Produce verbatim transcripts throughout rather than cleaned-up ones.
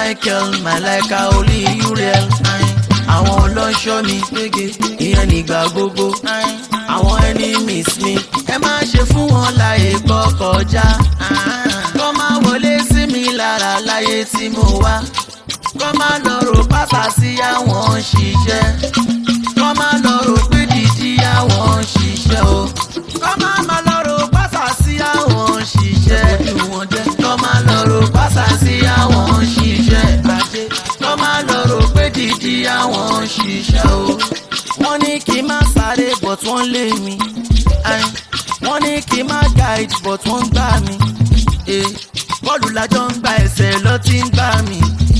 Michael Malaika only you real. Àwọn ọlọ́ṣọ́ mi gbége ìyẹn nígbà gbogbo. Àwọn enemies mi ẹ má ṣe fún wọn láyè gbọ́ kọjá. Kọ́ máa wọlé sí mi lára láyé tí mo wá. Kọ́ máa lọ rò pátá sí àwọn ṣiṣẹ́. Kọ́ máa lọ rò pé dídí àwọn ṣiṣẹ́ o. Kọ́ máa máa lọ rò pátá sí àwọn ṣiṣẹ́. Kọ́ máa lọ rò pátá sí àwọn ṣiṣẹ́. Kọ́ máa lọ rò pé dídí àwọn ṣiṣẹ́ o. Wọ́n ní kí n má sáré but wọ́n lé mi. Wọ́n ní kí n má guide but wọ́n gbá mi. Bọ́ọ̀lù lájọ ń gba ẹsẹ̀ lọ tí ń gbá mi.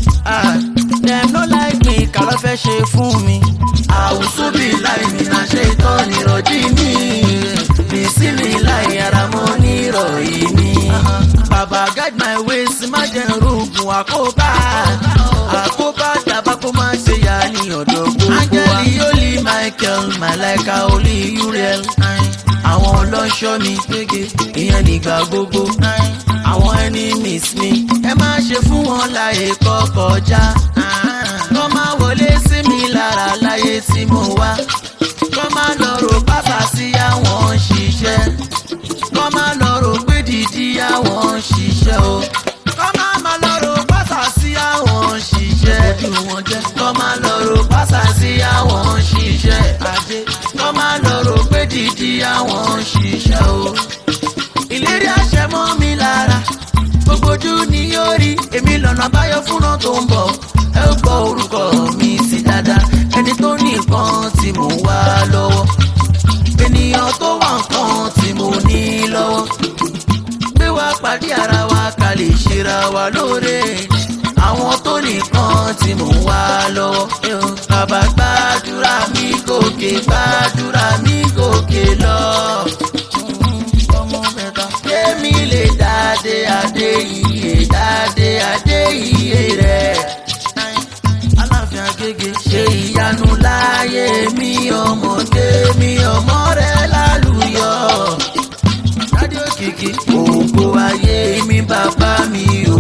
Dem no like me kà ló fẹ́ ṣe fún mi. Àwùsù bí láì mi náà ṣe tán nírọ̀jí mi. Bìsí mi láì ara mọ́ nírọ̀yí mi. Bàbá guide my ways má jẹ́ rògùn àkóbá. Àkóbá tàbá kó má ṣe yá ní ọ̀dọ̀ gbogbo wa. Áńgẹ́lì Holy Michael Malaika only you real. Àwọn ọlọ́ṣọ́ mi gbége ìyẹn nígbà gbogbo. Àwọn enemies mi ẹ má ṣe fún wọn láyè kọ́ kọjá. Kọ́ máa wọlé sí mi lára láyé tí mo wá. Kọ́ máa lọ rò pátá sí àwọn ṣiṣẹ́. Kọ́ máa lọ rò pé dídí àwọn ṣiṣẹ́ o. Kọ́ máa máa lọ rò pátá sí àwọn ṣiṣẹ́. Kọ́ máa lọ rò pátá sí àwọn ṣiṣẹ́. Kọ́ máa lọ rò pé dídí àwọn ṣiṣẹ́ o. Ìlérí àṣẹ mọ́ mi lára. Gbogbo ojú ni yóò rí. Èmi lọ́nà àbáyọ fúnra tó ń bọ̀. Ẹ ó gbọ́ orúkọ mi sí dáadáa. Ẹni tó ní nǹkan tí mò ń wá lọ́wọ́. Ènìyàn tó wà nǹkan tí mo ní lọ́wọ́. Gbé wa pàdé ara wa ká lè ṣera wa lóore. Àwọn tó ní nǹkan tí mò ń wá lọ́wọ́. Bàbá gbàdúrà mi gòkè gbàdúrà mi gòkè lọ. Èmi lè dáadé adé iye dáadé adé iye rẹ̀. Aláàfin Agége ṣe ìyanu láyé mi ọmọdé mi ọmọ rẹ̀ lálùyọ. Dádé Òkìkí ògo ayé mi bàbá mi o.